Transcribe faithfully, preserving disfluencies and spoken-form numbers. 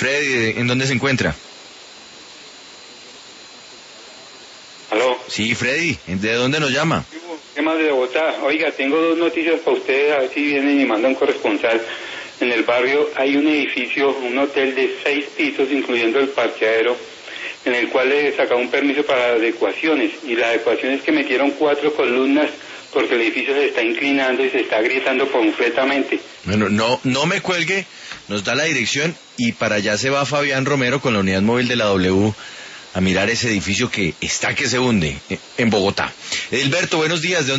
Freddy, ¿en dónde se encuentra? ¿Aló? Sí, Freddy, ¿de dónde nos llama? ¿Qué más de Bogotá? Oiga, tengo dos noticias para ustedes, a ver si vienen y mandan corresponsal. En el barrio hay un edificio, un hotel de seis pisos, incluyendo el parqueadero, en el cual le sacaron un permiso para adecuaciones, y la adecuación es que metieron cuatro columnas porque el edificio se está inclinando y se está agrietando completamente. Bueno, no, no me cuelgue, nos da la dirección y para allá se va Fabián Romero con la unidad móvil de la W a mirar ese edificio que está que se hunde en Bogotá. Edilberto, buenos días. ¿De dónde